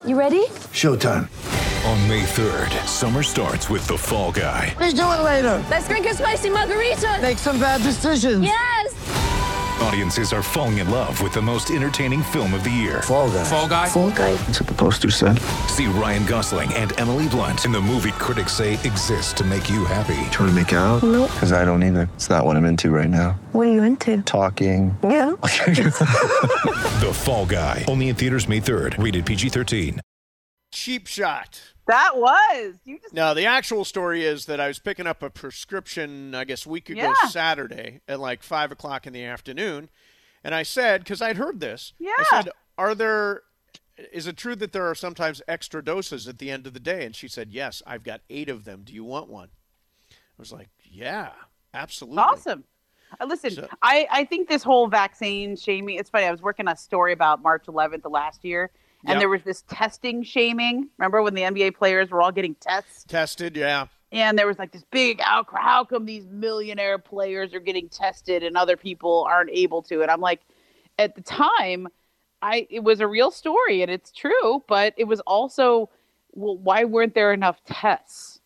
You ready? Showtime. On May 3rd, summer starts with The Fall Guy. Let's do it later. Let's drink a spicy margarita. Make some bad decisions. Yes. Audiences are falling in love with the most entertaining film of the year. Fall Guy. Fall Guy? Fall Guy. That's what the poster said. See Ryan Gosling and Emily Blunt in the movie critics say exists to make you happy. Trying to make it out? Nope. Because I don't either. It's not what I'm into right now. What are you into? Talking. Yeah. The Fall Guy. Only in theaters May 3rd. Rated PG-13. Cheap shot. That was. No, the actual story is that I was picking up a prescription, I guess, a week ago Saturday at like 5 o'clock in the afternoon. And I said, because I'd heard this, I said, is it true that there are sometimes extra doses at the end of the day? And she said, yes, I've got 8 of them. Do you want one? I was like, yeah, absolutely. Awesome. Listen, I think this whole vaccine shaming, it's funny. I was working a story about March 11th of last year, and there was this testing shaming. Remember when the NBA players were all getting tested, yeah. And there was like this big outcry. How come these millionaire players are getting tested and other people aren't able to? And I'm like, at the time, it was a real story and it's true, but it was also, well, why weren't there enough tests?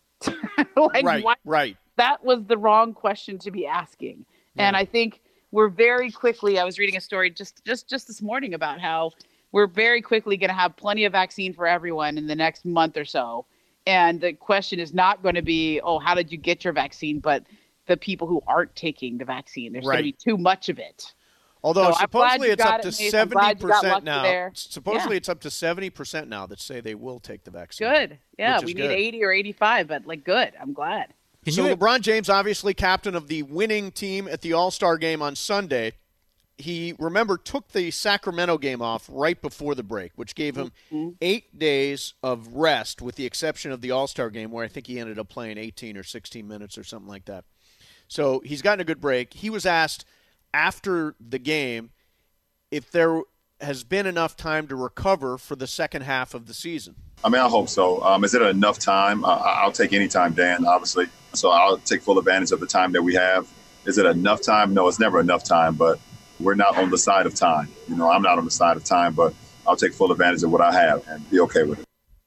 Right. That was the wrong question to be asking. Yeah. And I think we're very quickly, I was reading a story just this morning about how we're very quickly going to have plenty of vaccine for everyone in the next month or so. And the question is not going to be, oh, how did you get your vaccine? But the people who aren't taking the vaccine, there's going to be too much of it. Although supposedly it's up to 70% now. Supposedly it's up to 70% now that say they will take the vaccine. Good. Yeah, we need 80 or 85, but good. I'm glad. So LeBron James, obviously captain of the winning team at the All-Star game on Sunday. He, remember, took the Sacramento game off right before the break, which gave him 8 days of rest, with the exception of the All-Star game, where I think he ended up playing 18 or 16 minutes or something like that. So he's gotten a good break. He was asked after the game if there has been enough time to recover for the second half of the season. I mean, I hope so. Is it enough time? I'll take any time, Dan, obviously. So I'll take full advantage of the time that we have. Is it enough time? No, it's never enough time, but we're not on the side of time. I'm not on the side of time, but I'll take full advantage of what I have and be okay with it.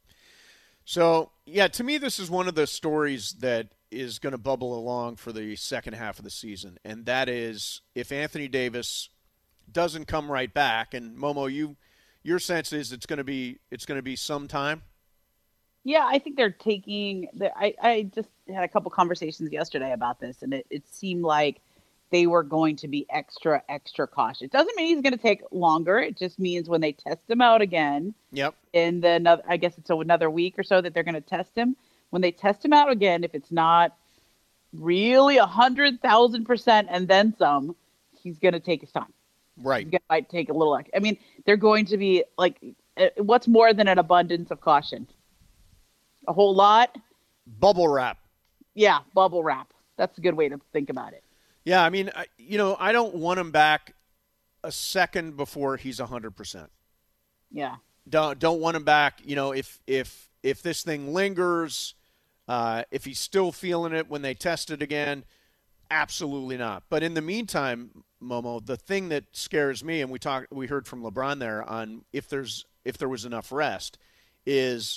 So, yeah, to me, this is one of the stories that is going to bubble along for the second half of the season, and that is if Anthony Davis doesn't come right back. And Momo, your sense is it's going to be some time. Yeah, I think they're taking. I just had a couple conversations yesterday about this, and it seemed like they were going to be extra cautious. It doesn't mean he's going to take longer. It just means when they test him out again. Yep. In I guess it's another week or so that they're going to test him. When they test him out again, if it's not really 100,000% and then some, he's going to take his time. Right. He might take a little. I mean, they're going to be like, what's more than an abundance of caution? A whole lot. Bubble wrap. Yeah, bubble wrap. That's a good way to think about it. Yeah, I mean, I don't want him back a second before he's 100%. Yeah. Don't want him back. If this thing lingers, if he's still feeling it when they test it again, absolutely not. But in the meantime, Momo, the thing that scares me, and we heard from LeBron there on if there was enough rest, is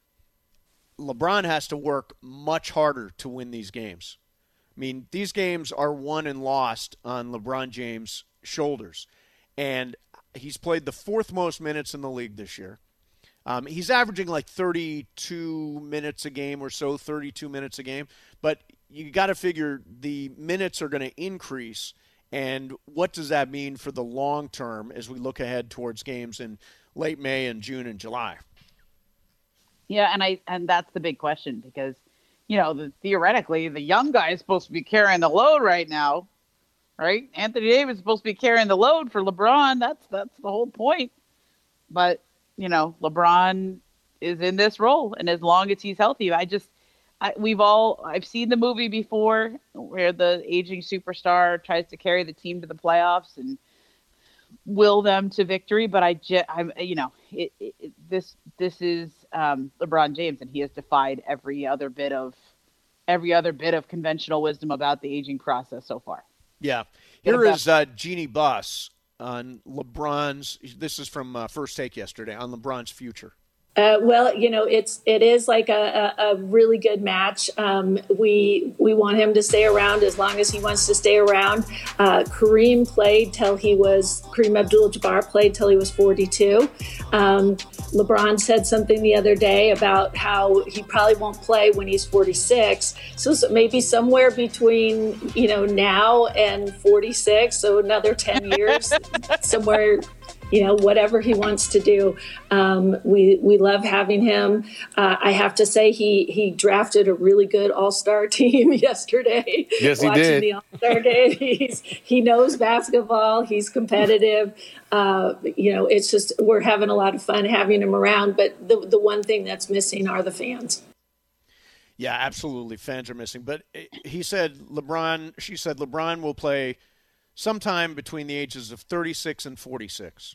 LeBron has to work much harder to win these games. I mean, these games are won and lost on LeBron James' shoulders. And he's played the fourth most minutes in the league this year. He's averaging like 32 minutes a game or so, 32 minutes a game. But you got to figure the minutes are going to increase. And what does that mean for the long term as we look ahead towards games in late May and June and July? Yeah, and that's the big question because theoretically, the young guy is supposed to be carrying the load right now, right? Anthony Davis is supposed to be carrying the load for LeBron. That's the whole point. But, LeBron is in this role, and as long as he's healthy, I've seen the movie before where the aging superstar tries to carry the team to the playoffs and will them to victory. But this is LeBron James, and he has defied every other bit of conventional wisdom about the aging process so far. Yeah. Here is Jeannie Buss on LeBron's. This is from First Take yesterday on LeBron's future. Well, it is like a really good match. We want him to stay around as long as he wants to stay around. Kareem Abdul-Jabbar played till he was 42. LeBron said something the other day about how he probably won't play when he's 46. So maybe somewhere between, now and 46, so another 10 years, somewhere, whatever he wants to do. We love having him. I have to say he drafted a really good all-star team yesterday. Yes, he watching did. The all-star game. He knows basketball. He's competitive. It's just we're having a lot of fun having him around. But the one thing that's missing are the fans. Yeah, absolutely. Fans are missing. But she said LeBron will play sometime between the ages of 36 and 46.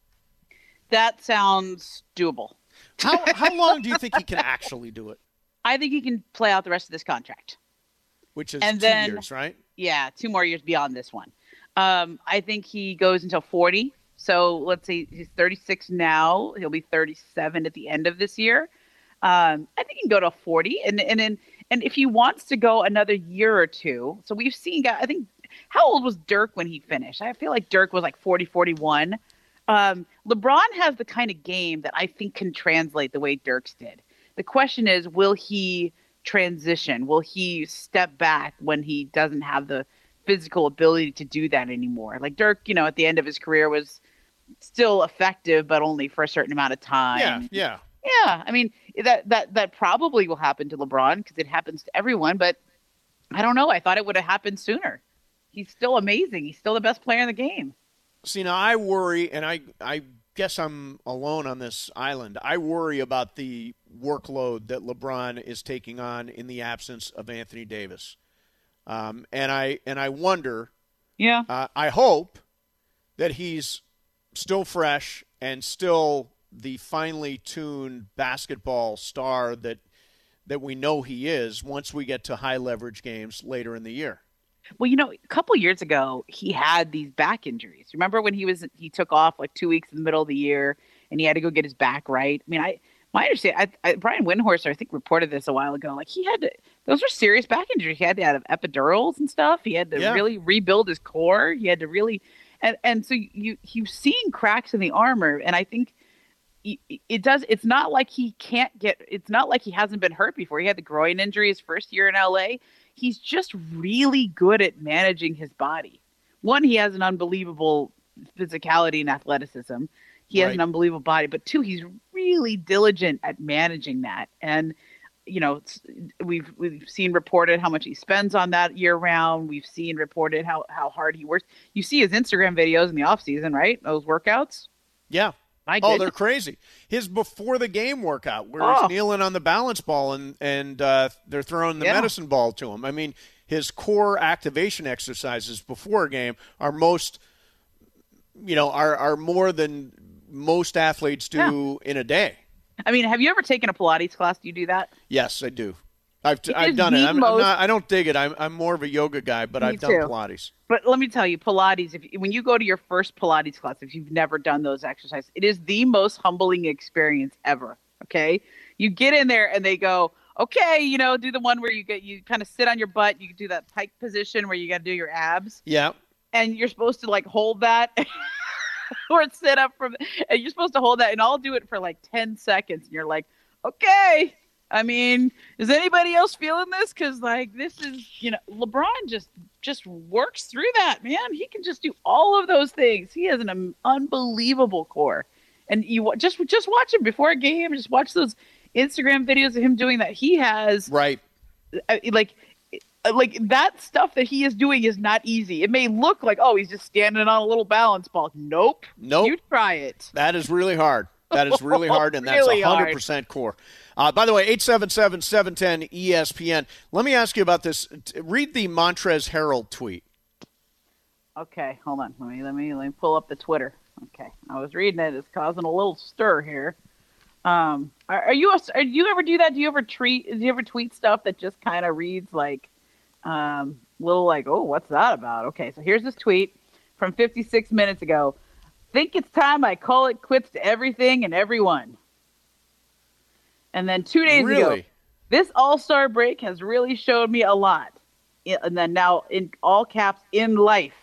That sounds doable. How long do you think he can actually do it? I think he can play out the rest of this contract. Which is 2 years, right? Yeah, 2 more years beyond this one. I think he goes until 40. So let's say he's 36 now. He'll be 37 at the end of this year. I think he can go to 40. And if he wants to go another year or two. So we've seen, I think, how old was Dirk when he finished? I feel like Dirk was like 40, 41. LeBron has the kind of game that I think can translate the way Dirk's did. The question is, will he transition? Will he step back when he doesn't have the physical ability to do that anymore? Like Dirk, at the end of his career was still effective, but only for a certain amount of time. Yeah. I mean, that probably will happen to LeBron because it happens to everyone, but I don't know. I thought it would have happened sooner. He's still amazing. He's still the best player in the game. See, now I worry, and I guess I'm alone on this island. I worry about the workload that LeBron is taking on in the absence of Anthony Davis. And I wonder, I hope that he's still fresh and still the finely tuned basketball star that we know he is once we get to high leverage games later in the year. Well, a couple years ago, he had these back injuries. Remember when he took off like 2 weeks in the middle of the year and he had to go get his back right? I mean, my understanding, Brian Windhorst, I think, reported this a while ago. Like those were serious back injuries. He had to have epidurals and stuff. He had to really rebuild his core. He had to really, and so you've seen cracks in the armor. And I think it's not like it's not like he hasn't been hurt before. He had the groin injury his first year in LA. He's just really good at managing his body. One, he has an unbelievable physicality and athleticism. He has an unbelievable body. But two, he's really diligent at managing that. And, we've seen reported how much he spends on that year round. We've seen reported how hard he works. You see his Instagram videos in the off season, right? Those workouts. Yeah. They're crazy. His before the game workout where he's kneeling on the balance ball and they're throwing the medicine ball to him. I mean, his core activation exercises before a game are are more than most athletes do in a day. I mean, have you ever taken a Pilates class? Do you do that? Yes, I do. I've done it. I don't dig it. I'm more of a yoga guy, but I've done Pilates. But let me tell you, Pilates, when you go to your first Pilates class, if you've never done those exercises, it is the most humbling experience ever. Okay. You get in there and they go, okay, do the one where you kind of sit on your butt. You do that pike position where you got to do your abs. Yeah. And you're supposed to hold that or sit up and you're supposed to hold that. And I'll do it for 10 seconds. And you're like, okay. I mean, is anybody else feeling this? Because this is, LeBron just works through that, man. He can just do all of those things. He has an unbelievable core, and you just watch him before a game. Just watch those Instagram videos of him doing that. He has like that stuff that he is doing is not easy. It may look like he's just standing on a little balance ball. Nope. You try it. That is really hard. That is really hard, and that's 100% core. By the way, 877-710-ESPN. Let me ask you about this. Read the Montrezl Harrell tweet. Okay, hold on. Let me pull up the Twitter. Okay, I was reading it. It's causing a little stir here. Do you ever do that? Do you ever tweet stuff that just kind of reads oh, what's that about? Okay, so here's this tweet from 56 minutes ago. Think it's time I call it quits to everything and everyone. And then 2 days ago, Really? this All-Star break has really showed me a lot. And then now in all caps, in life.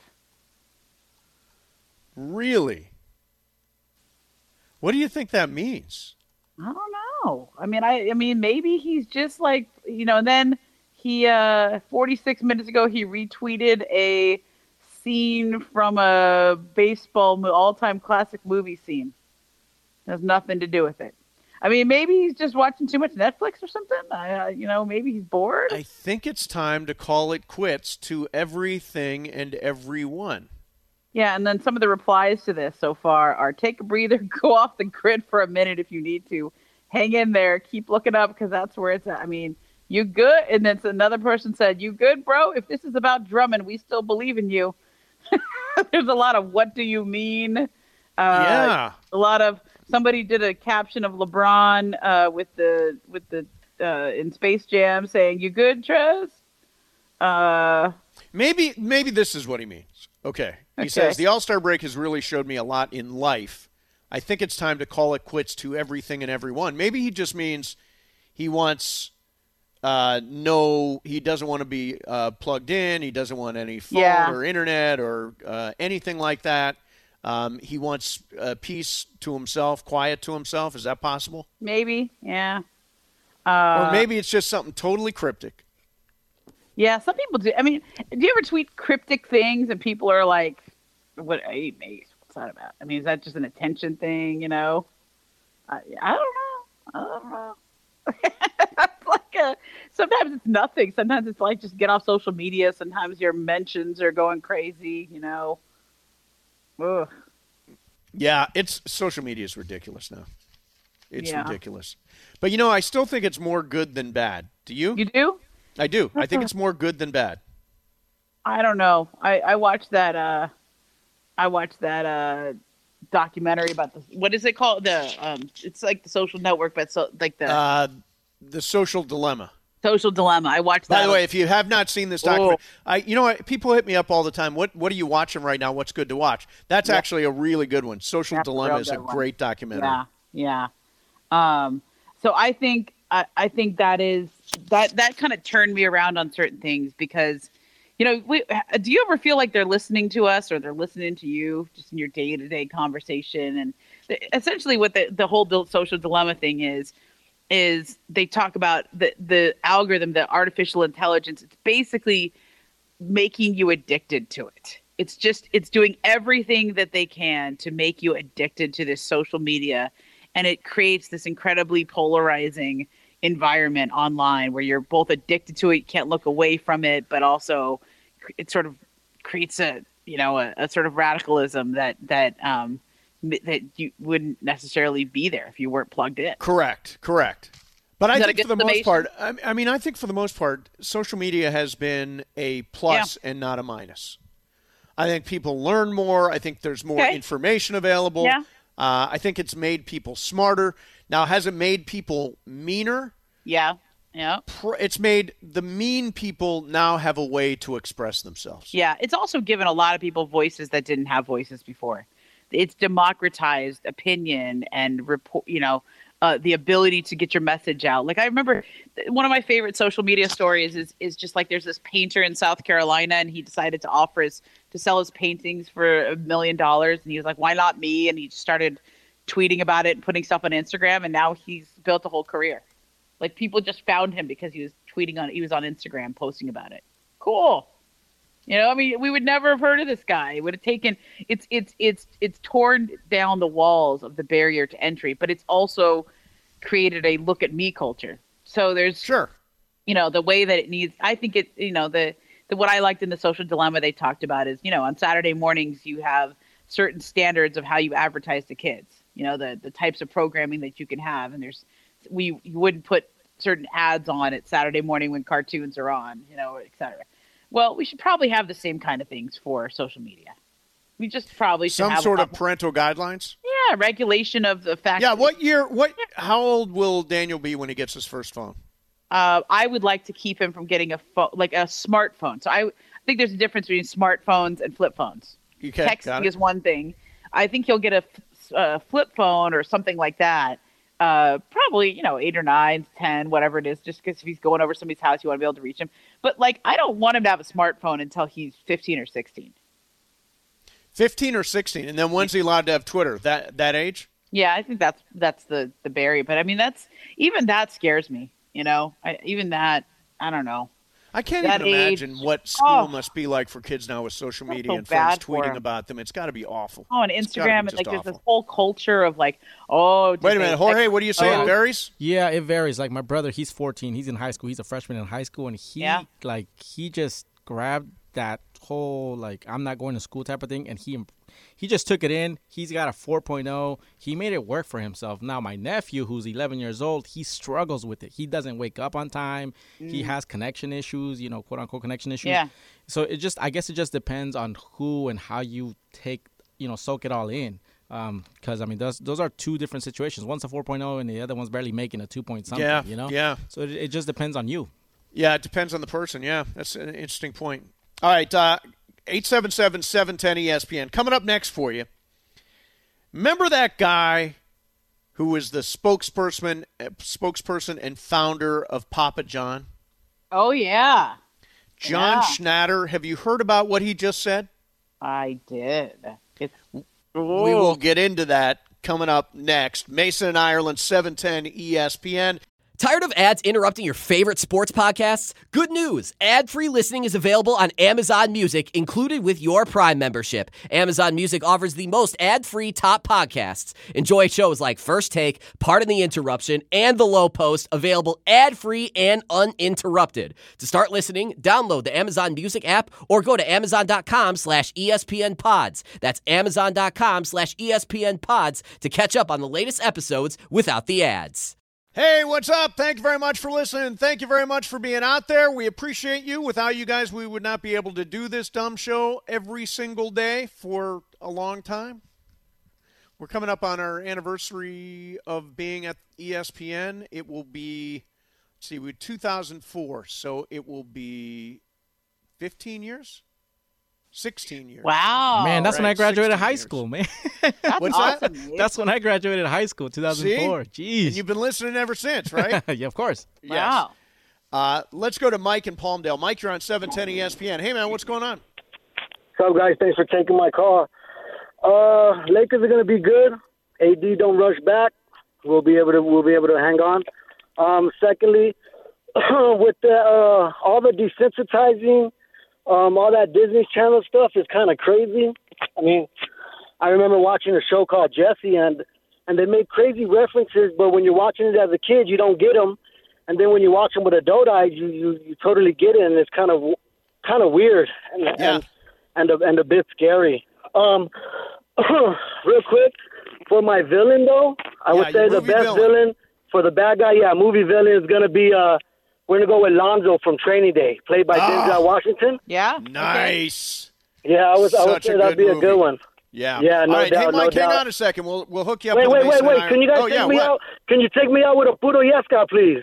Really? What do you think that means? I don't know. I mean, maybe he's just like, and then he, 46 minutes ago, he retweeted a scene from a baseball all-time classic movie scene. It has nothing to do with it. I mean, maybe he's just watching too much Netflix or something. Maybe he's bored. I think it's time to call it quits to everything and everyone. Yeah, and then some of the replies to this so far are take a breather, go off the grid for a minute if you need to. Hang in there, keep looking up because that's where it's at. I mean, you good? And then another person said, you good, bro? If this is about Drummond, we still believe in you. There's a lot of what do you mean? Yeah. A lot of somebody did a caption of LeBron with the in Space Jam saying, you good, Trez? Maybe this is what he means. Okay. He says, the All-Star break has really showed me a lot in life. I think it's time to call it quits to everything and everyone. Maybe he just means he wants he doesn't want to be plugged in. He doesn't want any phone or internet or anything like that. He wants peace to himself, quiet to himself. Is that possible? Maybe, yeah. Or maybe it's just something totally cryptic. Yeah, some people do. I mean, do you ever tweet cryptic things and people are like, "What? Hey, mate, what's that about?" I mean, is that just an attention thing? I don't know. That's like sometimes it's nothing. Sometimes it's like just get off social media. Sometimes your mentions are going crazy. Ugh. Yeah, social media is ridiculous now. It's ridiculous. But I still think it's more good than bad. Do you? You do? I do. I think it's more good than bad. I don't know. I watched that. Documentary about what is it called? It's like the Social Network, but The Social Dilemma. Social Dilemma. I watched that. By the way, if you have not seen this documentary, people hit me up all the time. What are you watching right now? What's good to watch? That's actually a really good one. Social Dilemma is a great documentary. Yeah. So I think that kind of turned me around on certain things because, do you ever feel like they're listening to us or they're listening to you just in your day-to-day conversation? And essentially what the whole social dilemma thing is they talk about the algorithm, the artificial intelligence. It's basically making you addicted to it. It's doing everything that they can to make you addicted to this social media. And it creates this incredibly polarizing environment online where you're both addicted to it, you can't look away from it, but also it sort of creates a sort of radicalism that you wouldn't necessarily be there if you weren't plugged in. Correct. But I think for the most part, I think for the most part, social media has been a plus and not a minus. I think people learn more. I think there's more information available. Yeah. I think it's made people smarter. Now, has it made people meaner? Yeah. It's made the mean people now have a way to express themselves. Yeah. It's also given a lot of people voices that didn't have voices before. It's democratized opinion and the ability to get your message out. Like I remember one of my favorite social media stories is just like there's this painter in South Carolina and he decided to sell his paintings for $1 million. And he was like, why not me? And he started tweeting about it and putting stuff on Instagram. And now he's built a whole career. Like people just found him because he was he was on Instagram posting about it. Cool. We would never have heard of this guy. It would have taken it's torn down the walls of the barrier to entry, but it's also created a look at me culture. So there's the way that it needs. I think it what I liked in the Social Dilemma they talked about is on Saturday mornings you have certain standards of how you advertise to kids. The types of programming that you can have, and you wouldn't put certain ads on at Saturday morning when cartoons are on, et cetera. Well, we should probably have the same kind of things for social media. We just probably should have some sort of parental guidelines. Yeah, regulation of the fact. Yeah, how old will Daniel be when he gets his first phone? I would like to keep him from getting a phone, like a smartphone. So I think there's a difference between smartphones and flip phones. Okay, texting is one thing. I think he'll get a flip phone or something like that probably 8 or 9, 10, whatever it is. Just because if he's going over somebody's house, you want to be able to reach him. But like, I don't want him to have a smartphone until he's 15 or 16. 15 or 16, and then when's he allowed to have Twitter? That age? Yeah, I think that's the barrier. But I mean, that scares me. Even that, I don't know. I can't That even imagine age- what school must be like for kids now with social media so and friends bad for tweeting 'em. about them. It's got to be awful. Oh, and It's gotta be Instagram, and just like there's awful. this whole culture of like, oh, Wait a minute, Jorge, what do you say? It varies? Yeah, it varies. Like my brother, he's 14. He's in high school. He's a freshman in high school, and he just grabbed that whole like I'm not going to school type of thing, and he just took it in. He's got a 4.0. He made it work for himself. Now my nephew, who's 11 years old, he struggles with it. He doesn't wake up on time. He has connection issues, quote unquote connection issues. Yeah. So I guess it just depends on who and how you take, soak it all in. Because I mean, those are two different situations. One's a 4.0 and the other one's barely making a 2 point something. Yeah, yeah. So it just depends on you. Yeah, it depends on the person. Yeah, that's an interesting point. All right, 877-710-ESPN. Coming up next for you. Remember that guy who was the spokesperson and founder of Papa John? Oh yeah, John Schnatter. Have you heard about what he just said? I did. We will get into that coming up next. Mason and Ireland, 710 ESPN. Tired of ads interrupting your favorite sports podcasts? Good news! Ad-free listening is available on Amazon Music, included with your Prime membership. Amazon Music offers the most ad-free top podcasts. Enjoy shows like First Take, Pardon the Interruption, and The Low Post, available ad-free and uninterrupted. To start listening, download the Amazon Music app or go to amazon.com/ESPN Pods. That's amazon.com/ESPN Pods to catch up on the latest episodes without the ads. Hey, what's up? Thank you very much for listening. Thank you very much for being out there. We appreciate you. Without you guys, we would not be able to do this dumb show every single day for a long time. We're coming up on our anniversary of being at ESPN. It will be, 2004, so it will be 15 years? 16 years. Wow. Man, that's when I graduated 16 high years. school, man. That's What's awesome, that? dude. That's when I graduated high school, 2004. See? And Jeez. you've been listening ever since, right? Yeah, of course. Wow. Yes. Let's go to Mike in Palmdale. Mike, you're on 710 ESPN. Hey, man, what's going on? What's up, guys? Thanks for taking my call. Lakers are going to be good. AD don't rush back. We'll be able to hang on. Secondly, with all the desensitizing, all that Disney Channel stuff is kind of crazy. I mean, I remember watching a show called Jesse, and they make crazy references, but when you're watching it as a kid, you don't get them. And then when you watch them with adult eyes, you totally get it, and it's kind of weird and a bit scary. Real quick, for my villain though, I would say the best villain for the bad guy, movie villain is gonna be we're gonna go with Lonzo from Training Day, played by Denzel Washington. Yeah. Nice. Yeah, I would say that'd be a good one. Yeah. Yeah, no All right, doubt, hey, Mike, no hang doubt. on a second. We'll hook you up. Wait. with Mason and Can you guys Ireland. take me out? Can you take me out with a puro yesca, please?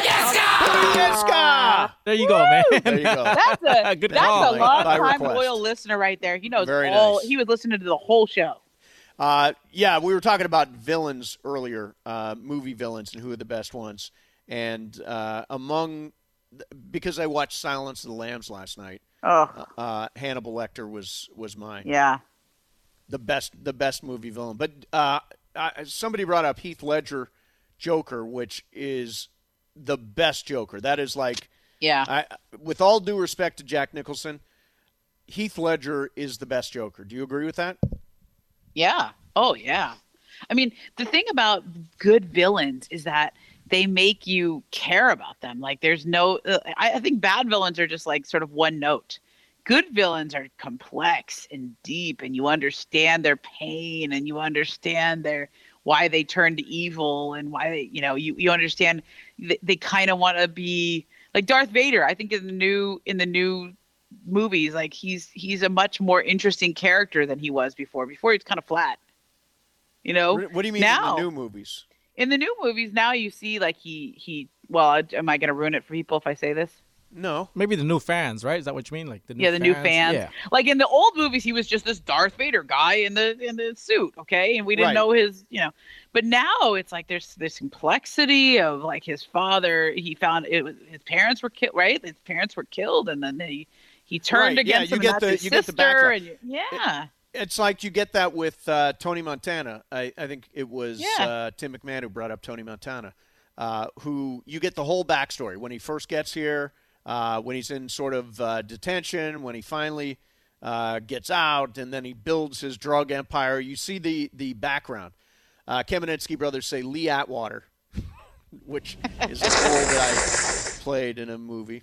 Yeska! There you go, man. There you go. That's Good that's call. a long By time request. loyal listener right there. He knows Very all. nice. He was listening to the whole show. Yeah, we were talking about villains earlier, movie villains and who are the best ones. And because I watched Silence of the Lambs last night, Hannibal Lecter was mine. Yeah. The best movie villain. But somebody brought up Heath Ledger Joker, which is the best Joker. That is like, with all due respect to Jack Nicholson, Heath Ledger is the best Joker. Do you agree with that? Yeah. Oh, yeah. I mean, the thing about good villains is that they make you care about them. Like, there's no I think bad villains are just like sort of one note. Good villains are complex and deep, and you understand their pain, and you understand why they turned to evil, and why they, you understand they kind of want to be like Darth Vader. I think in the new movies, like he's a much more interesting character than he was before. Before he's kind of flat. What do you mean now, in the new movies? In the new movies, now you see like he. Well, am I going to ruin it for people if I say this? No. Maybe the new fans, right? Is that what you mean? Like the new fans. Yeah. Like in the old movies, he was just this Darth Vader guy in the suit, okay, and we didn't know his, But now it's like there's this complexity of like his father. He found his parents were killed, right? His parents were killed, and then he turned against him. Get the background. It's like you get that with Tony Montana. I think it was Tim McMahon who brought up Tony Montana, who you get the whole backstory when he first gets here. When he's in sort of detention, when he finally gets out, and then he builds his drug empire. You see the background. Kamenetsky brothers say Lee Atwater, which is a role that I played in a movie.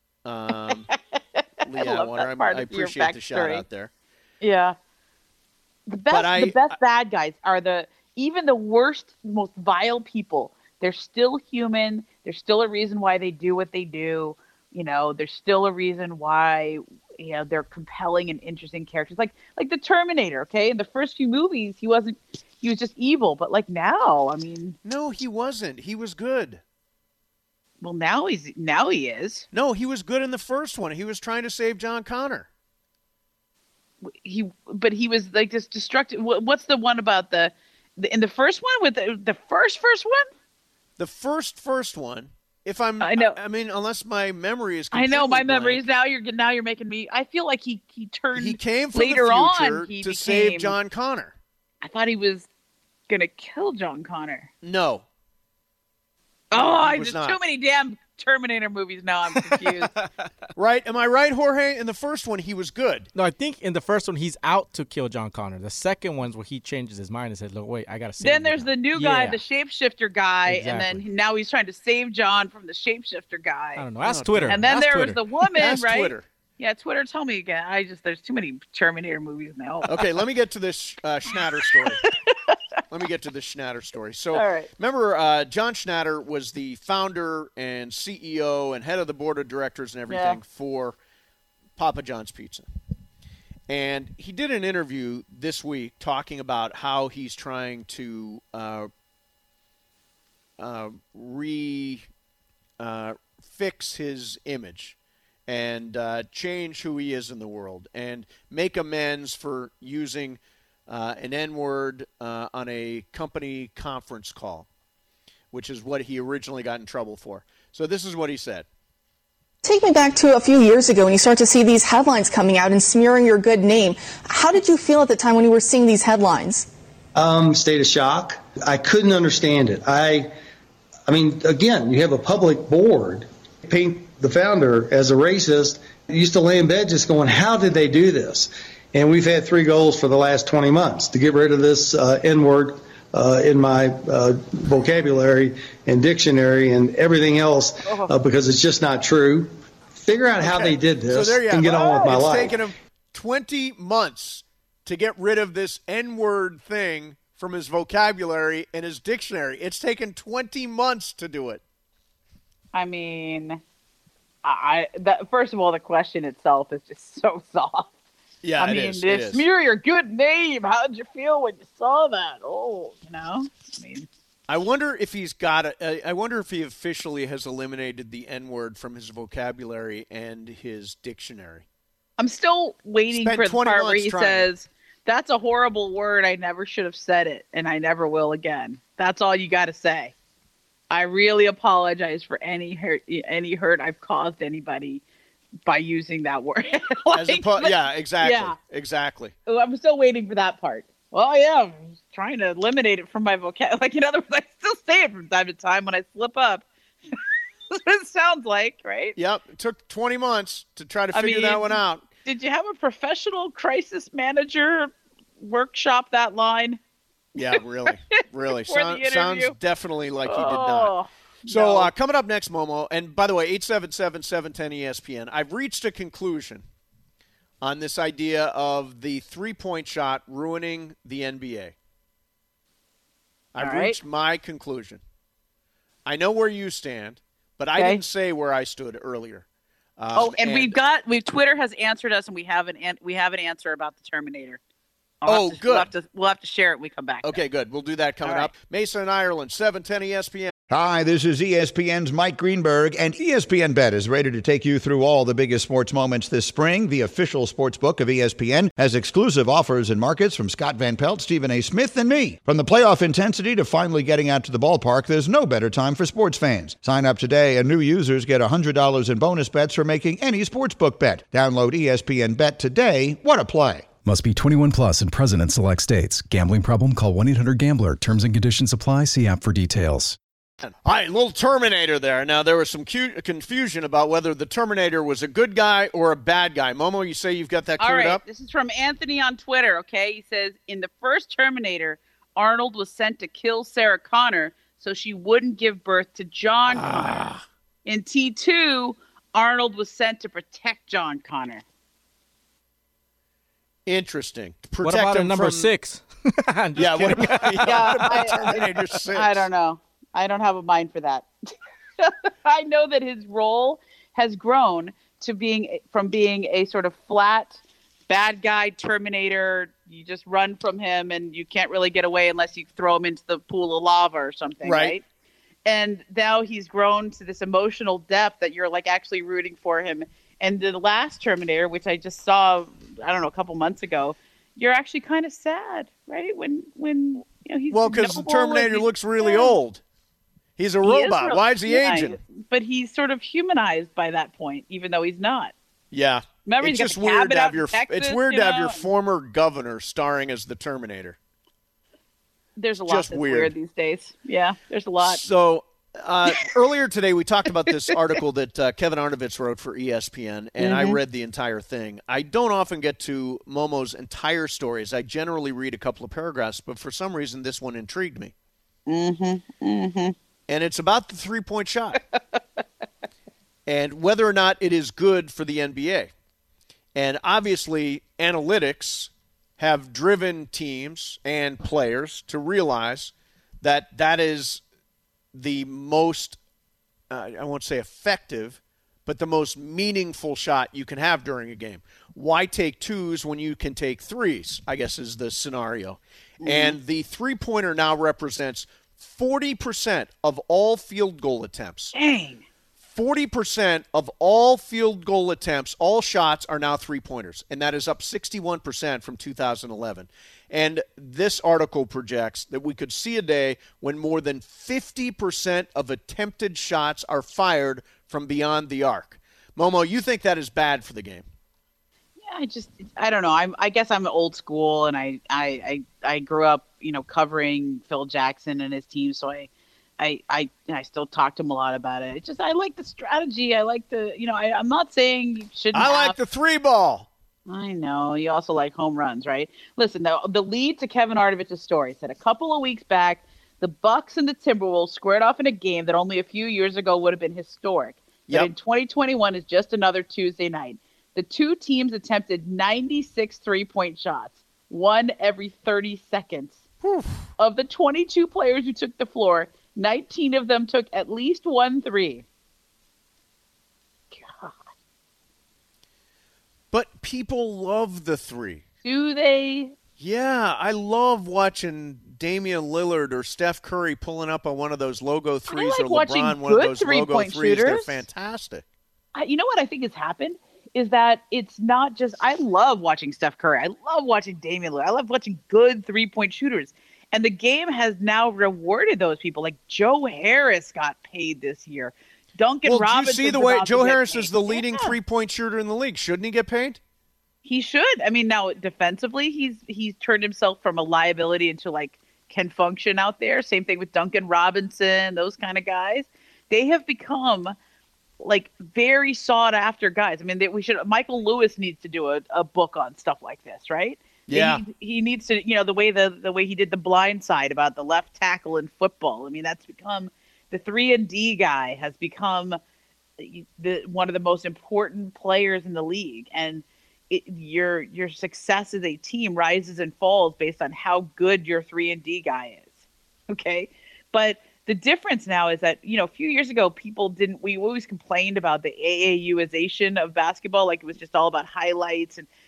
Lee Atwater. I appreciate the shout out there. Yeah. The best bad guys are even the worst, most vile people. They're still human. There's still a reason why they do what they do. There's still a reason why, they're compelling and interesting characters. Like the Terminator, okay? In the first few movies, he was just evil. But like now, I mean. No, he wasn't. He was good. Well, now he is. No, he was good in the first one. He was trying to save John Connor. He was like this destructive. What's the one about in the first one with the first one? The first one. I know. I mean, unless my memory is. I know my memory is blank. now you're making me. I feel like he turned. He came from later the future on to save John Connor. I thought he was gonna kill John Connor. No. Oh, there's too many damn Terminator movies now. I'm confused. Right? Am I right, Jorge? In the first one, he was good. No, I think in the first one, he's out to kill John Connor. The second one's where he changes his mind and says, look, wait, I got to save Then there's the new guy, the shapeshifter guy, exactly. And then now he's trying to save John from the shapeshifter guy. I don't know. Ask Twitter. And then Ask was the woman, Ask right? Twitter. Yeah, Twitter, tell me again. There's too many Terminator movies now. Okay, let me get to this Schnatter story. So, all right. Remember, John Schnatter was the founder and CEO and head of the board of directors and everything for Papa John's Pizza. And he did an interview this week talking about how he's trying to fix his image and change who he is in the world and make amends for using an N-word on a company conference call, which is what he originally got in trouble for. So this is what he said. Take me back to a few years ago when you start to see these headlines coming out and smearing your good name. How did you feel at the time when you were seeing these headlines? State of shock. I couldn't understand it. I mean, again, you have a public board paint the founder as a racist. I used to lay in bed just going, how did they do this? And we've had 3 goals for the last 20 months to get rid of this N-word in my vocabulary and dictionary and everything else because it's just not true. Figure out how they did this and get on with my life. It's taken him 20 months to get rid of this N-word thing from his vocabulary and his dictionary. It's taken 20 months to do it. I mean, first of all, the question itself is just so soft. Yeah, I mean, smear your good name. How did you feel when you saw that? I wonder if he's got I wonder if he officially has eliminated the N-word from his vocabulary and his dictionary. I'm still waiting for the part where he says, "That's a horrible word. I never should have said it, and I never will again." That's all you got to say. I really apologize for any hurt I've caused anybody by using that word. Exactly. I'm still waiting for that part. Well, yeah, I'm trying to eliminate it from my vocabulary. Like, in other words, I still say it from time to time when I slip up. That's what it sounds like, right? Yep. It took 20 months to try to figure that one out. Did you have a professional crisis manager workshop that line? Yeah, really. Sounds definitely like he did not. So coming up next, Momo, and by the way, 877-710-ESPN, I've reached a conclusion on this idea of the three-point shot ruining the NBA. I've reached my conclusion. I know where you stand, but I didn't say where I stood earlier. Twitter has answered us, and we have an answer about the Terminator. Good. We'll have to share it when we come back. Okay, good. We'll do that coming up. Mason in Ireland, 710 ESPN. Hi, this is ESPN's Mike Greenberg, and ESPN Bet is ready to take you through all the biggest sports moments this spring. The official sports book of ESPN has exclusive offers and markets from Scott Van Pelt, Stephen A. Smith, and me. From the playoff intensity to finally getting out to the ballpark, there's no better time for sports fans. Sign up today, and new users get $100 in bonus bets for making any sportsbook bet. Download ESPN Bet today. What a play. Must be 21 plus and present in select states. Gambling problem? Call 1-800-GAMBLER. Terms and conditions apply. See app for details. All right, little Terminator there. Now, there was some confusion about whether the Terminator was a good guy or a bad guy. Momo, you say you've got that cleared up? This is from Anthony on Twitter, okay? He says, in the first Terminator, Arnold was sent to kill Sarah Connor so she wouldn't give birth to John Connor. In T2, Arnold was sent to protect John Connor. Interesting. What about number 6? Yeah, what about Terminator 6? I don't know. I don't have a mind for that. I know that his role has grown to from being a sort of flat bad guy Terminator. You just run from him and you can't really get away unless you throw him into the pool of lava or something, right? And now he's grown to this emotional depth that you're like actually rooting for him. And the last Terminator, which I just saw, I don't know, a couple months ago, you're actually kind of sad, right? When you know he's because the Terminator looks really old. He's a robot. Why is he aging? But he's sort of humanized by that point, even though he's not. Yeah. Remember, it's just weird to have your former governor starring as the Terminator. There's a lot that's weird these days. Yeah, there's a lot. So earlier today, we talked about this article that Kevin Arnovitz wrote for ESPN, and I read the entire thing. I don't often get to Momo's entire stories. I generally read a couple of paragraphs, but for some reason, this one intrigued me. And it's about the three-point shot and whether or not it is good for the NBA. And obviously, analytics have driven teams and players to realize that that is the most, I won't say effective, but the most meaningful shot you can have during a game. Why take twos when you can take threes, I guess is the scenario. And the three-pointer now represents 40% of all field goal attempts. Dang. 40% of all field goal attempts, all shots are now three-pointers, and that is up 61% from 2011. And this article projects that we could see a day when more than 50% of attempted shots are fired from beyond the arc. Momo, you think that is bad for the game? Yeah, I don't know. I guess I'm old school, and I grew up, covering Phil Jackson and his team, so I still talk to him a lot about it. It's just I like the strategy. I like the I'm not saying you shouldn't. Like the three ball. I know. You also like home runs, right? Listen, the lead to Kevin Arnovitz's story said a couple of weeks back, the Bucks and the Timberwolves squared off in a game that only a few years ago would have been historic. But in 2021 is just another Tuesday night. The two teams attempted 96 three-point shots, one every 30 seconds. Of the 22 players who took the floor, 19 of them took at least 1 3. God. But people love the three. Do they? Yeah, I love watching Damian Lillard or Steph Curry pulling up on one of those logo threes, or LeBron one of those logo threes. Shooters. They're fantastic. You know what I think has happened? Is that it's not just – I love watching Steph Curry. I love watching Damian Lillard. I love watching good three-point shooters. And the game has now rewarded those people. Like Joe Harris got paid this year. Duncan Robinson. Do you see the way Joe Harris is the leading three-point shooter in the league? Shouldn't he get paid? He should. I mean, now defensively, he's turned himself from a liability into can function out there. Same thing with Duncan Robinson, those kind of guys. They have become very sought after guys. I mean, Michael Lewis needs to do a book on stuff like this, right? Yeah. He needs to, the way he did The Blind Side about the left tackle in football. I mean, that's become the 3-and-D guy has become one of the most important players in the league. And your success as a team rises and falls based on how good your 3-and-D guy is. Okay. But the difference now is that, a few years ago, we always complained about the AAUization of basketball. Like it was just all about highlights and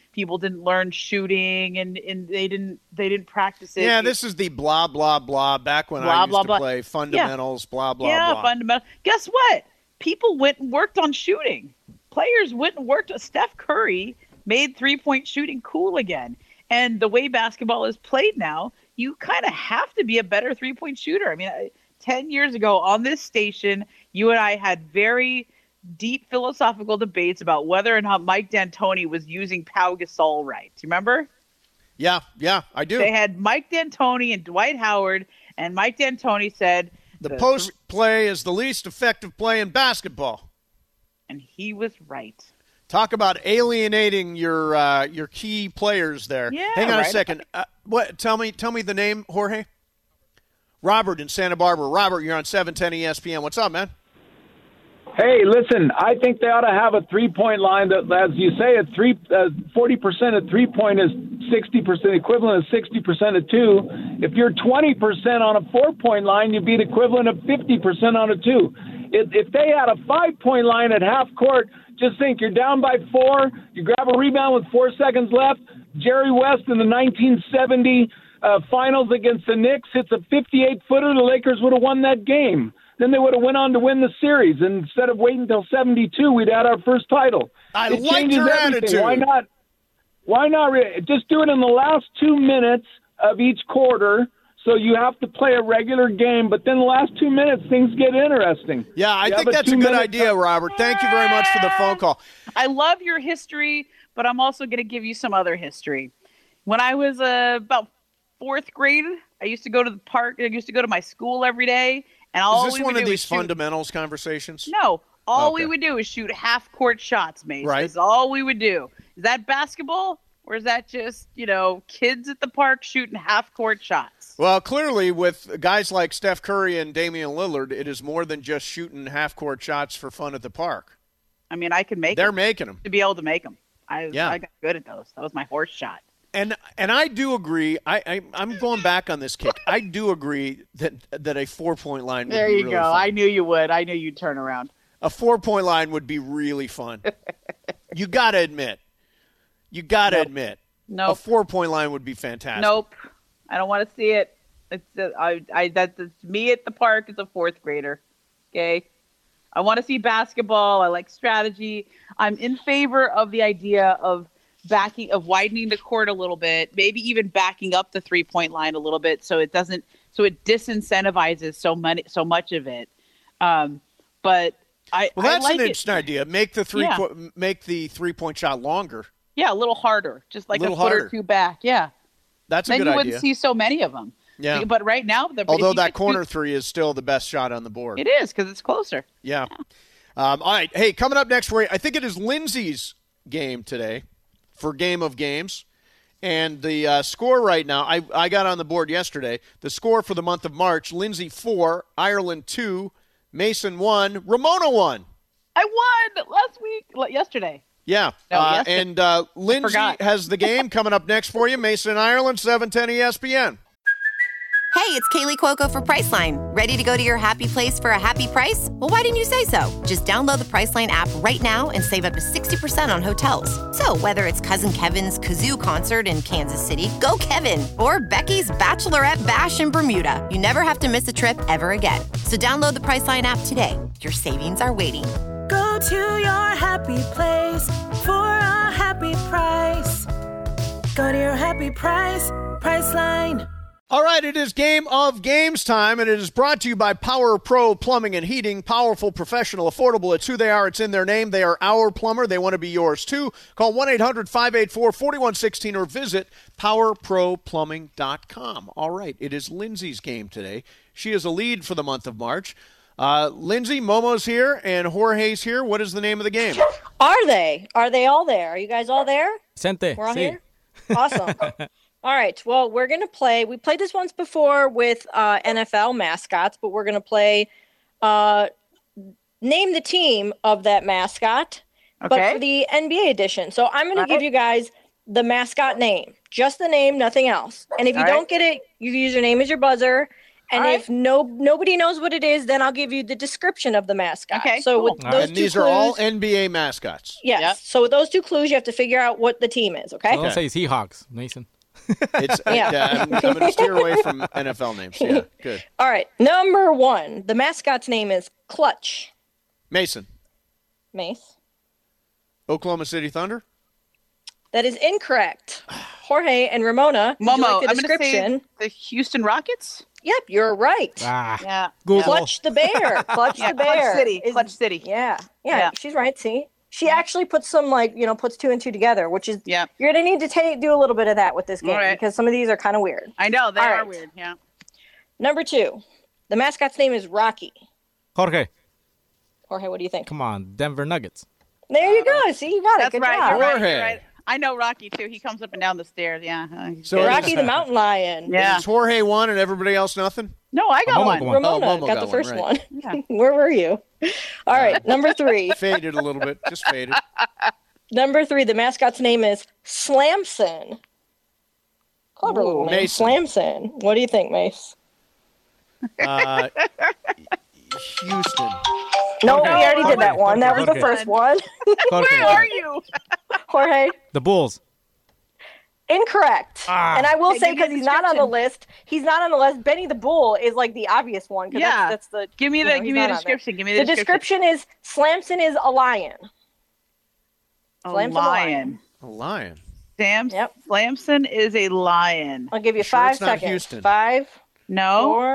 people didn't learn shooting and they didn't practice it. Yeah, this is the blah, blah, blah, back when I used to play fundamentals, blah, blah, blah. Yeah, fundamental. Guess what? People went and worked on shooting. Players went and worked. Steph Curry made three-point shooting cool again. And the way basketball is played now, you kind of have to be a better three-point shooter. I mean, 10 years ago on this station, you and I had very deep philosophical debates about whether or not Mike D'Antoni was using Pau Gasol right. Do you remember? Yeah, I do. They had Mike D'Antoni and Dwight Howard, and Mike D'Antoni said the post play is the least effective play in basketball. And he was right. Talk about alienating your key players there. Yeah, hang on right. a second. What? Tell me the name, Jorge. Robert in Santa Barbara. Robert, you're on 710 ESPN. What's up, man? Hey, listen, I think they ought to have a three-point line that, as you say, 40% of three-point is 60%, equivalent of 60% of two. If you're 20% on a four-point line, you'd be the equivalent of 50% on a two. If they had a 5-point line at half court, just think you're down by 4, you grab a rebound with 4 seconds left. Jerry West in the 1970 finals against the Knicks hits a 58-footer. The Lakers would have won that game. Then they would have went on to win the series. And instead of waiting until 72, we'd had our first title. It like your attitude. Why not just do it in the last 2 minutes of each quarter? So you have to play a regular game, but then the last 2 minutes, things get interesting. Yeah, I think that's a good idea, Robert. Thank you very much for the phone call. I love your history, but I'm also going to give you some other history. When I was about 4th grade, I used to go to the park. I used to go to my school every day. And is this one of these fundamentals conversations? No. All we would do is shoot half-court shots, Mace. Right. That's all we would do. Is that basketball? Or is that just, kids at the park shooting half-court shots? Well, clearly with guys like Steph Curry and Damian Lillard, it is more than just shooting half-court shots for fun at the park. I mean, I can make them. They're making them. To be able to make them. I got good at those. That was my horse shot. And I do agree. I'm going back on this kick. I do agree that a 4-point line would be really fun. There you go. I knew you would. I knew you'd turn around. A 4-point line would be really fun. You got to admit. Nope. A 4-point line would be fantastic. Nope. I don't want to see it. That's me at the park as a 4th grader. Okay. I want to see basketball. I like strategy. I'm in favor of the idea of widening the court a little bit, maybe even backing up the 3-point line a little bit so it disincentivizes so much of it. But that's like an interesting idea. Make the 3-point shot longer. Yeah, a little harder, just like a foot harder. or two back. Yeah, that's a good idea. Then you wouldn't see so many of them. Yeah, but right now, although that corner three is still the best shot on the board, it is because it's closer. Yeah. All right. Hey, coming up next for you, I think it is Lindsay's game today for Game of Games. And the score right now, I got on the board yesterday. The score for the month of March, Lindsay 4, Ireland 2, Mason 1, Ramona 1. I won yesterday. Yeah. Yesterday. And Lindsay has the game coming up next for you. Mason, Ireland, 710 ESPN. Hey, it's Kaylee Cuoco for Priceline. Ready to go to your happy place for a happy price? Well, why didn't you say so? Just download the Priceline app right now and save up to 60% on hotels. So whether it's Cousin Kevin's Kazoo Concert in Kansas City, go Kevin, or Becky's Bachelorette Bash in Bermuda, you never have to miss a trip ever again. So download the Priceline app today. Your savings are waiting. Go to your happy place for a happy price. Go to your happy price, Priceline. All right, it is Game of Games time, and it is brought to you by Power Pro Plumbing and Heating. Powerful, professional, affordable. It's who they are. It's in their name. They are our plumber. They want to be yours, too. Call 1-800-584-4116 or visit powerproplumbing.com. All right, it is Lindsay's game today. She is a lead for the month of March. Lindsay, Momo's here, and Jorge's here. What is the name of the game? Are they? Are they all there? Are you guys all there? Sente. We're all here? Awesome. All right. Well, we're going to play. We played this once before with NFL mascots, but we're going to play name the team of that mascot, but for the NBA edition. So I'm going to give you guys the mascot name, just the name, nothing else. And if you don't get it, you use your name as your buzzer. And if nobody knows what it is, then I'll give you the description of the mascot. Okay, So cool. with those And two these clues, are all NBA mascots. yes. Yep. So with those 2 clues, you have to figure out what the team is. Okay. Don't say Seahawks, Mason. It's Yeah. I'm going to steer away from NFL names. Yeah, good. All right. Number 1. The mascot's name is Clutch. Mason, Mace. Oklahoma City Thunder. That is incorrect. Jorge and Ramona. would you Momo, like the I'm going to description? say the Houston Rockets. Yep, you're right. Yeah. Google. Clutch the bear. Clutch Yeah, the bear. Clutch City. Yeah. Yeah. She's right. See, she actually puts some puts 2 and 2 together, which is Yeah. you're gonna need to do a little bit of that with this game All right. because some of these are kind of weird. I know they All are right. weird. Yeah. Number 2, the mascot's name is Rocky. Jorge, Jorge, what do you think? come on, Denver Nuggets. There you go. See, you got it. That's Good right. job. You're right. Jorge. You're right. I know Rocky too. He comes up and down the stairs. Yeah. He's So good. Rocky the mountain lion. Yeah. Is Jorge one and everybody else nothing? No, I got Momo one. got one. Ramona Momo got the one, first right. one. Yeah. Where were you? All right, number 3. Faded a little bit. Just faded. Number 3, the mascot's name is Slamson. Clever little name. Mason. Slamson. What do you think, Mace? Houston. No, Okay. we already did that one. That was the Okay. first one. Jorge. Where are you? Jorge. The Bulls. Incorrect. And I will Hey, say, give me because the he's not on the description. list, he's not on the list. Benny the Bull is like the obvious one. 'Cause Yeah. That's the, Give me you the know, give he's me not the on there. description. Give me the The description is Slamson is a lion. Slamson's a lion. A lion. Yep. Slamson is a lion. I'll give you Sure 5 it's not seconds. Houston? 5, No. 4,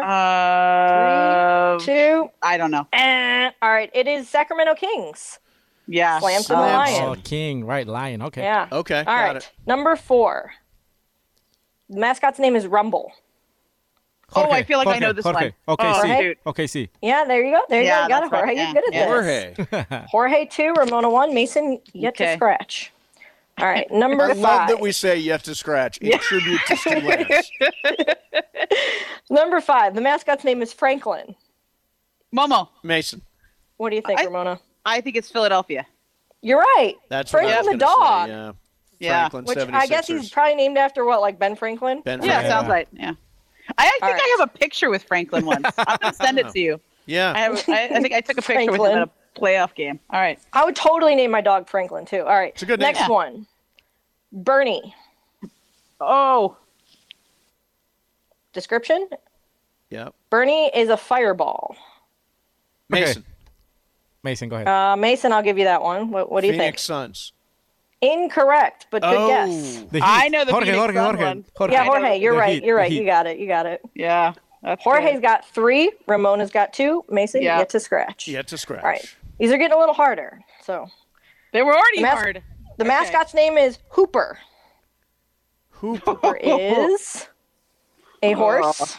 3, 2. I don't know. All right, it is Sacramento Kings. Yeah. Slamson the lion. Oh, King, right? Lion. Okay. Yeah. Okay. All got right. it. Number 4. The mascot's name is Rumble. Oh, I feel like I know this Jorge. one. Okay, Oh, see. shoot. Okay, see. Yeah, there you go. There you Yeah, go. You got it, that's right. Jorge. Yeah, You're good at this. Jorge. Jorge 2, Ramona 1, Mason yet to Okay. scratch. All right, number I 5. love that we say yet to scratch in tribute to Stu Lance. Number 5. The mascot's name is Franklin. Momo. Mason. What do you think, Ramona? I think it's Philadelphia. You're right. That's what I was Franklin the gonna dog. say. Yeah. Yeah. Franklin, Which 76ers. I guess he's probably named after what, like Ben Franklin? Ben Yeah, Franklin. sounds like. Yeah. I think right. I have a picture with Franklin once. I'm gonna send it to you. Yeah. I think I took a picture with him Franklin. at a playoff game. All right. I would totally name my dog Franklin too. All right. It's a good name. Next Yeah. one. Bernie. Oh. Description? Yep. Bernie is a fireball. Mason. Mason, go ahead. Mason, I'll give you that one. What do you Phoenix think? Suns. Incorrect, but good Oh. guess. The Heat. I know the Jorge, Phoenix Jorge, Sun Jorge, one. Jorge. Yeah, Jorge, you're The right. Heat, You're the right. Heat. You got it. You got it. Yeah. That's Jorge's good. got 3. Ramona's got 2. Mason, Yeah. yet to scratch. Yet to scratch. All right. These are getting a little harder. So They were already The mas- hard. the mascot's name is Hooper. Hooper. Hooper is a horse.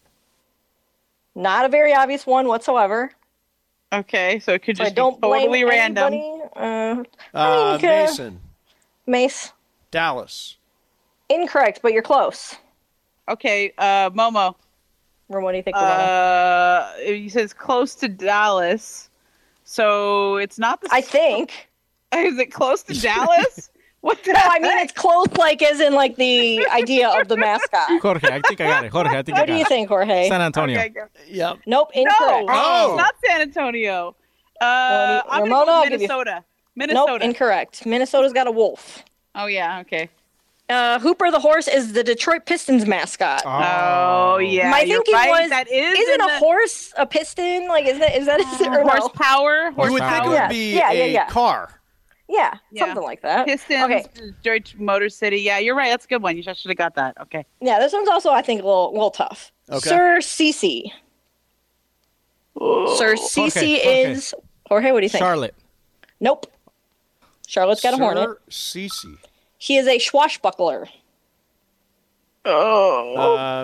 Not a very obvious one whatsoever. Okay, so it could So I just don't be totally blame random. anybody. I mean, you could- Mason. Mace. Dallas. Incorrect, but you're close. Okay, Momo. What do you think, Ramona? He says close to Dallas, so it's not the. I think. Is it close to Dallas? What the No, I mean it's close, like as in like the idea of the mascot. Jorge, I think I got it. Jorge, I think I What got do you it. think, Jorge? San Antonio. Okay, go. Yep. Nope, No, incorrect. Oh. it's not San Antonio. Well, I'm Ramona, gonna I'll go give you- Minnesota. Minnesota. Nope, incorrect. Minnesota's got a wolf. Oh yeah. Okay. Hooper the horse is the Detroit Pistons mascot. Oh yeah. My you're thinking right. was, that is isn't in a the horse a piston? Like, is that or no? horsepower? You would think it Yeah. would be Yeah, a yeah. car. Yeah, Yeah. something like that. Pistons, Okay. Detroit Motor City. Yeah, you're right. That's a good one. You should have got that. Okay. Yeah, this one's also, I think, a little tough. Okay. Sir Cece. Sir Cece Jorge. is... Jorge, what do you think? Charlotte. Nope. Charlotte's got a hornet. Cece. He is a swashbuckler. Oh.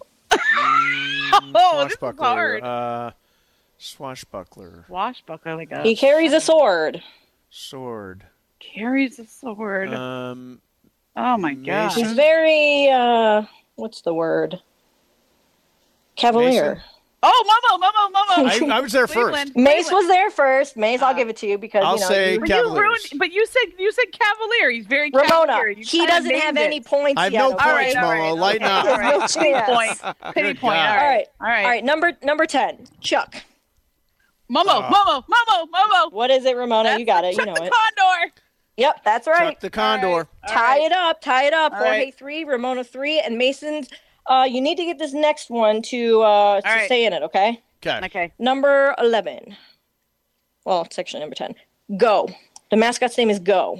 Oh, this is Swashbuckler. hard. Swashbuckler. Swashbuckler, like a He carries a sword. Sword. carries a sword. Um. Oh my god. He's very, what's the word? Cavalier. Momo. I was there Cleveland. first. Mace was there first. Mace, I'll give it to you because I'll say But Cavaliers. you said Cavalier. He's very Ramona. Cavalier. You He kinda doesn't have named any it. points I have yet. no okay? points, Momo. Lighten up. He has no chance. Point. Pity Good point. God. All right. Number 10. Chuck. Momo. What is it, Ramona? That's you got it. Chuck You know the it. Condor. Yep, that's right. Chuck the Condor. Tie it up. All Jorge right. 3, Ramona 3, and Mason's. You need to get this next one to stay in it, okay? Okay. Number 11. Well, it's actually number 10. Go. The mascot's name is Go.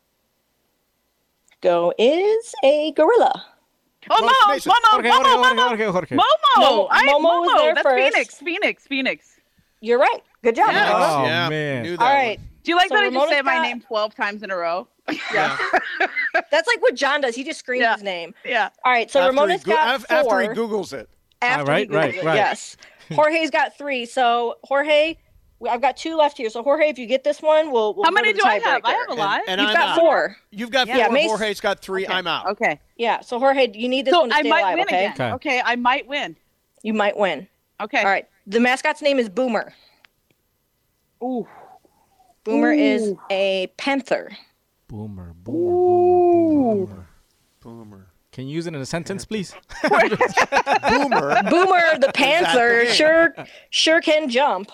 Go is a gorilla. Momo. Jorge. No, Momo was there That's first. Phoenix. You're right. Good job. Yeah. Ramona. Oh, Yeah, man. knew that All right. Do you like So that I just Ramona's say my got- name 12 times in a row? That's like what John does. He just screams his name. Yeah. All right, so After Ramona's he go- got 4. after he Googles it. After right, he right, Googles it, right. Yes. Jorge's got 3. So Jorge, I've got 2 left here. So Jorge, if you get this one, we'll How go many to the do I have? I tiebreaker. have a lot. And You've I'm got out. 4. You've got 4. Yeah, Mace- Jorge's got 3. I'm out. Okay. Yeah. So Jorge, you need this So one to I stay might alive. win Okay. again. Okay, I might win. You might win. Okay. All right. The mascot's name is Boomer. Ooh. Boomer is a panther. Boomer. Boomer. Can you use it in a sentence, please? Boomer. Boomer the panther the game? sure can jump.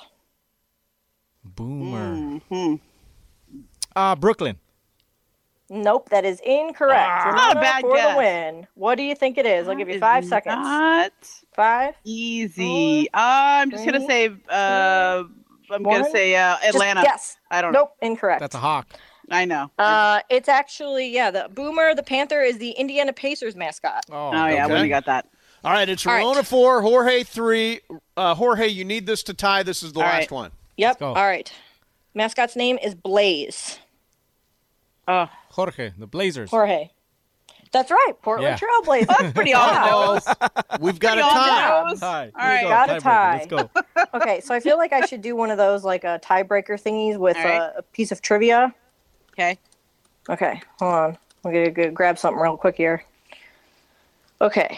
Boomer. Mm-hmm. Brooklyn. Nope, that is incorrect. Not a Ramona bad for guess. the win. What do you think it is? I'll give you 5 seconds. Not 5. easy. I'm just gonna say. I'm gonna One. say Atlanta. Yes. I don't know. Nope, incorrect. That's a hawk. I know. It's actually the Boomer the Panther is the Indiana Pacers mascot. Oh, yeah, I okay. wouldn't have got that. All right, it's All right. Ramona 4, Jorge 3. Jorge, you need this to tie. This is the All last right. one. Yep. go. All right. Mascot's name is Blaze. Jorge, the Blazers. Jorge. That's right. Portland Yeah. Trailblazers. That's pretty on the nose. We've got a Pretty on the tie. nose. Hi. All right. Got a Tiebreaker. tie. Let's go. Okay, so I feel like I should do one of those like tiebreaker thingies with All right. a piece of trivia. Okay. Okay, hold on. I'm gonna go grab something real quick here. Okay.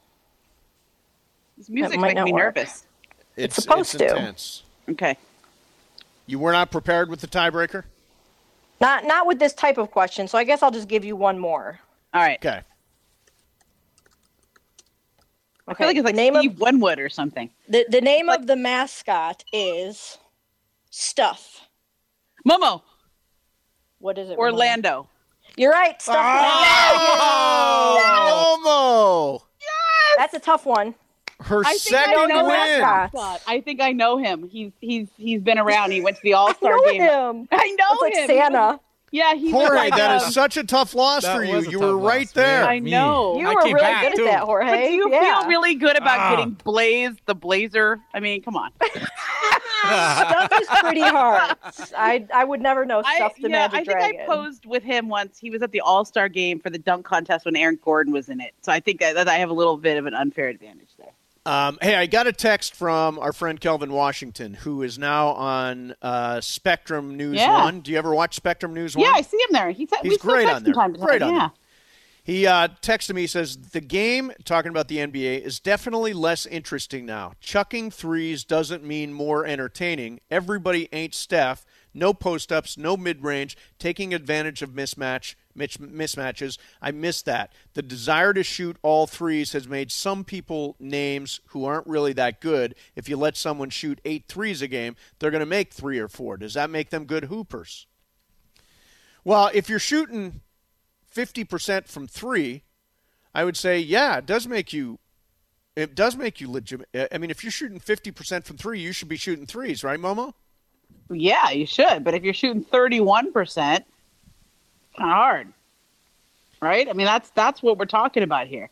This music might makes not me work. nervous. It's supposed to. Intense. Okay. You were not prepared with the tiebreaker? Not with this type of question, so I guess I'll just give you one more. All right. Okay. I feel like it's like name Steve Winwood or something. The name of the mascot is Stuff. Momo. What is it? Orlando. You're right. Stuff. Oh, Momo! That's a tough one. Her I think second I know win. mascot. I think I know him. He's been around. He went to the All-Star I game. know him. I know It's like him. Santa. Yeah, he was Jorge, like, that is such a tough loss That for you. was a You tough were right loss, there. man. I know. You I were came really back, good too. at that, Jorge. But do you Yeah. feel really good about Ah. getting Blaze the Blazer? I mean, come on. Stuff is pretty hard. I would never know Stuff the Magic I think Dragon. I posed with him once. He was at the All-Star game for the dunk contest when Aaron Gordon was in it. So I think that I have a little bit of an unfair advantage there. Hey, I got a text from our friend Kelvin Washington, who is now on Spectrum News Yeah. 1. Do you ever watch Spectrum News 1? Yeah, I see him there. He's great on there. Great on yeah. there. He texted me, he says, the game, talking about the NBA, is definitely less interesting now. Chucking threes doesn't mean more entertaining. Everybody ain't Steph. No post-ups, no mid-range, taking advantage of mismatches. I miss that. The desire to shoot all threes has made some people names who aren't really that good. If you let someone shoot 8 threes a game, they're going to make 3 or 4. Does that make them good hoopers? Well, if you're shooting 50% from 3, I would say, yeah, it does make you legitimate. I mean, if you're shooting 50% from 3, you should be shooting threes, right, Momo? Yeah, you should. But if you're shooting 31%, it's kind of hard, right? I mean, that's what we're talking about here.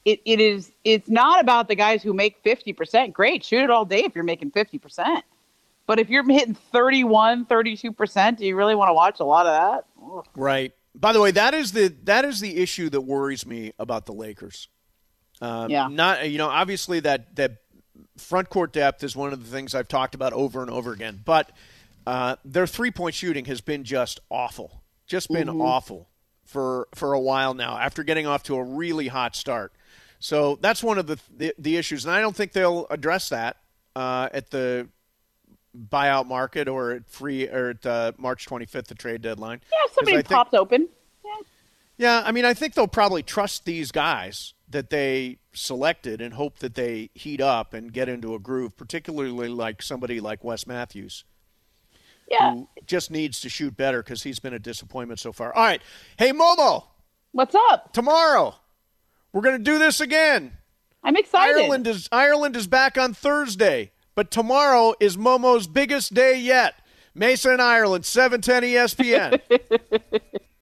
It's not about the guys who make 50%. Great, shoot it all day if you're making 50%. But if you're hitting 31, 32%, do you really want to watch a lot of that? Ugh. Right. By the way, that is the issue that worries me about the Lakers. Yeah. Not obviously that front court depth is one of the things I've talked about over and over again, but their 3-point shooting has been just awful. Just been awful for a while now after getting off to a really hot start. So that's one of the issues, and I don't think they'll address that at the buyout market or at March 25th, the trade deadline. Yeah, if somebody pops open. Yeah, I mean, I think they'll probably trust these guys that they selected and hope that they heat up and get into a groove, particularly like somebody like Wes Matthews, who just needs to shoot better because he's been a disappointment so far. All right. Hey, Momo. What's up? Tomorrow, we're going to do this again. I'm excited. Ireland is back on Thursday, but tomorrow is Momo's biggest day yet. Mesa and Ireland, 710 ESPN.